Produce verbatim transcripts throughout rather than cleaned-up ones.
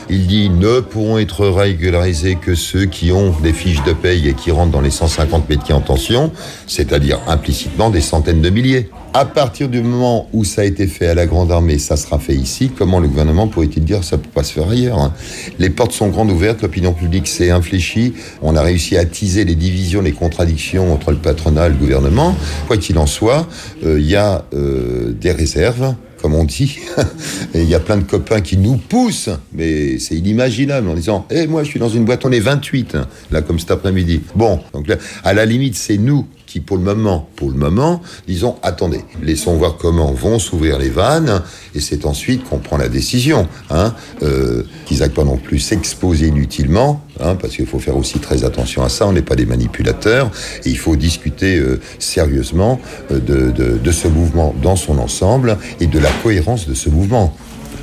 Il dit ne pourront être régularisés que ceux qui ont des fiches de paye et qui rentrent dans les cent cinquante métiers en tension, c'est-à-dire implicitement des centaines de milliers. À partir du moment où ça a été fait à la Grande Armée, ça sera fait ici, comment le gouvernement pourrait-il dire ça ne peut pas se faire ailleurs, hein? Les portes sont grandes ouvertes, l'opinion publique s'est infléchie, on a réussi à attiser les divisions, les contradictions entre le patronat et le gouvernement. Quoi qu'il en soit, il euh, y a euh, des réserves, comme on dit, et il y a plein de copains qui nous poussent, mais c'est inimaginable, en disant « Eh, moi, je suis dans une boîte, on est vingt-huit, hein, là, comme cet après-midi. » Bon, donc là, à la limite, c'est nous qui, pour le moment, pour le moment, disons « Attendez, laissons voir comment vont s'ouvrir les vannes, et c'est ensuite qu'on prend la décision, hein, euh, qu'ils n'aillent pas non plus s'exposer inutilement, hein, parce qu'il faut faire aussi très attention à ça, on n'est pas des manipulateurs, et il faut discuter euh, sérieusement euh, de, de, de ce mouvement dans son ensemble, et de la cohérence de ce mouvement.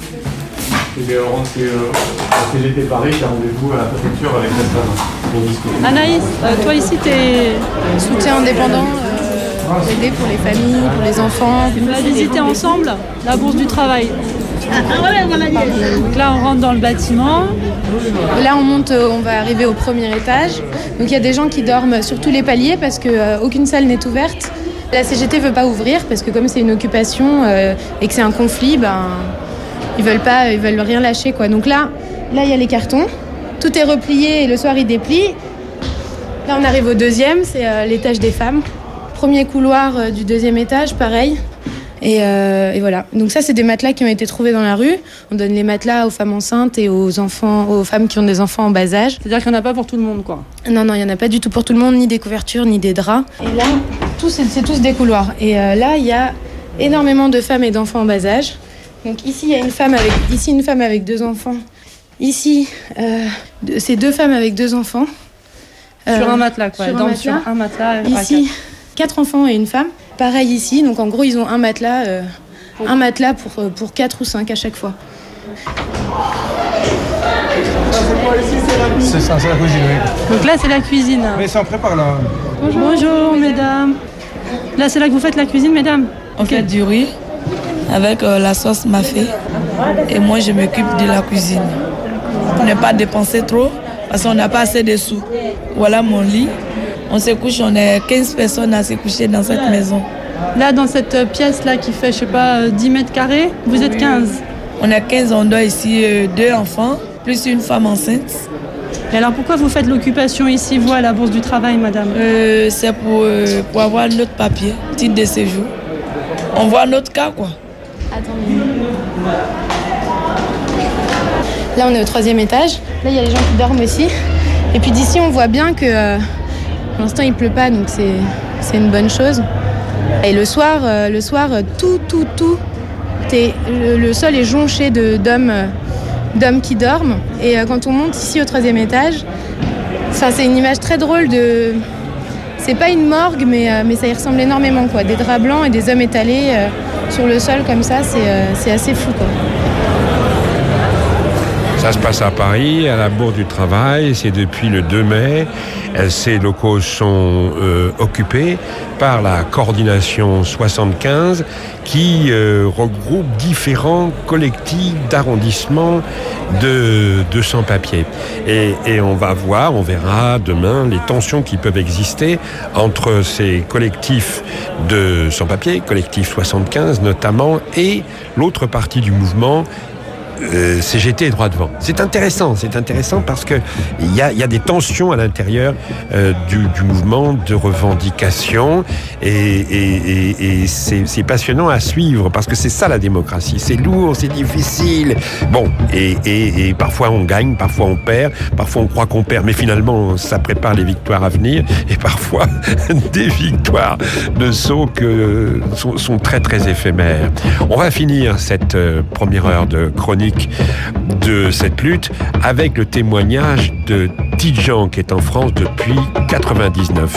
Et bien, on rentre à C G T Paris qui a rendez-vous à la préfecture avec la femme pour discuter. Anaïs, euh, toi ici, tu es soutien indépendant, euh, aider pour les familles, pour les enfants. On a visité ensemble la Bourse du Travail. Donc là, on rentre dans le bâtiment. Là, on monte, on va arriver au premier étage. Donc il y a des gens qui dorment sur tous les paliers parce qu'aucune euh, salle n'est ouverte. La C G T ne veut pas ouvrir parce que comme c'est une occupation euh, et que c'est un conflit, ben, ils veulent pas, ils veulent rien lâcher, quoi. Donc là, là il y a les cartons, tout est replié et le soir ils déplient. Là on arrive au deuxième, c'est euh, l'étage des femmes. Premier couloir euh, du deuxième étage, pareil. Et, euh, et voilà. Donc ça c'est des matelas qui ont été trouvés dans la rue. On donne les matelas aux femmes enceintes et aux enfants, aux femmes qui ont des enfants en bas âge. C'est-à-dire qu'il n'y en a pas pour tout le monde, quoi. Non, non, il n'y en a pas du tout pour tout le monde, ni des couvertures, ni des draps. Et là, tout, c'est, c'est tous des couloirs. Et euh, là, il y a énormément de femmes et d'enfants en bas âge. Donc ici, il y a une femme avec, ici, une femme avec deux enfants. Ici, euh, c'est deux femmes avec deux enfants. Euh, sur un matelas, quoi. Sur un Donc, matelas. Sur un matelas. Ici, quatre. quatre enfants et une femme. Pareil ici. Donc en gros, ils ont un matelas, euh, un matelas pour, pour quatre ou cinq à chaque fois. C'est ça, c'est la cuisine, oui. Donc là, c'est la cuisine. Mais ça, on prépare là. Bonjour, Bonjour mesdames. Là, c'est là que vous faites la cuisine, mesdames? On fait du riz avec euh, la sauce mafé. Et moi, je m'occupe de la cuisine. Pour ne pas dépenser trop, parce qu'on n'a pas assez de sous. Voilà mon lit. On se couche, on est quinze personnes à se coucher dans cette maison. Là, dans cette pièce-là qui fait, je sais pas, dix mètres carrés, vous êtes quinze. On est quinze, on doit ici euh, deux enfants, plus une femme enceinte. Et alors, pourquoi vous faites l'occupation ici, vous, à la Bourse du Travail, madame? euh, C'est pour, euh, pour avoir notre papier, titre de séjour. On voit notre cas, quoi. Attendez. Là, on est au troisième étage. Là, il y a les gens qui dorment aussi. Et puis d'ici, on voit bien que euh, pour l'instant, il pleut pas, donc c'est, c'est une bonne chose. Et le soir, euh, le soir, tout, tout, tout, est, le, le sol est jonché de, d'hommes, euh, d'hommes qui dorment. Et euh, quand on monte ici au troisième étage, c'est une image très drôle de... C'est pas une morgue, mais, euh, mais ça y ressemble énormément, quoi. Des draps blancs et des hommes étalés euh, sur le sol comme ça, c'est, euh, c'est assez fou, quoi. Ça se passe à Paris, à la Bourse du Travail. C'est depuis le deux mai. Ces locaux sont euh, occupés par la coordination soixante-quinze qui euh, regroupe différents collectifs d'arrondissement de, de sans-papiers. Et, et on va voir, on verra demain les tensions qui peuvent exister entre ces collectifs de sans-papiers, collectif soixante-quinze notamment, et l'autre partie du mouvement, Euh, C G T et droit devant. C'est intéressant, c'est intéressant parce que il y a, y a des tensions à l'intérieur euh, du, du mouvement de revendication et, et, et, et c'est, c'est passionnant à suivre parce que c'est ça la démocratie. C'est lourd, c'est difficile. Bon, et, et, et parfois on gagne, parfois on perd, parfois on croit qu'on perd, mais finalement ça prépare les victoires à venir et parfois des victoires ne sont que sont, sont très très éphémères. On va finir cette euh, première heure de chronique de cette lutte avec le témoignage de Tidjan qui est en France depuis quatre-vingt-dix-neuf.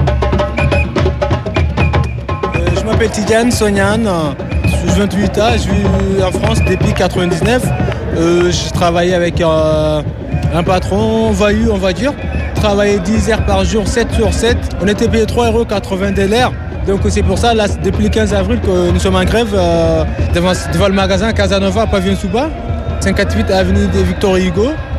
Euh, je m'appelle Tidjan Sonian, j'ai vingt-huit ans, je vis en France depuis quatre-vingt-dix-neuf. Euh, je travaillais avec euh, un patron voyou, on va dire. Je travaillais dix heures par jour, sept sur sept. On était payé trois euros quatre-vingts de l'heure. Donc c'est pour ça, là, depuis le quinze avril, que nous sommes en grève euh, devant, devant le magasin Casanova à Pavillon-Souba. cinquante-huit avenue de Victor Hugo.